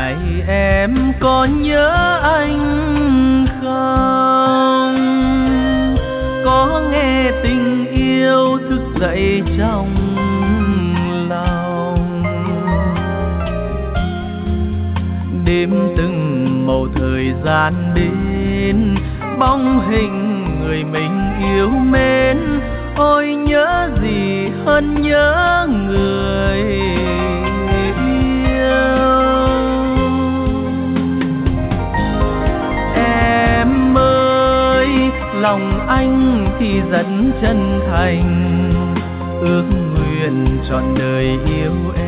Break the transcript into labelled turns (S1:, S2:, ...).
S1: này em có nhớ anh không? Có nghe tình yêu thức dậy trong lòng. Đêm từng màu thời gian đến, bóng hình người mình yêu mến. Ôi nhớ gì hơn nhớ người yêu. Em ơi, lòng anh thì rất chân thành, ước nguyện trọn đời yêu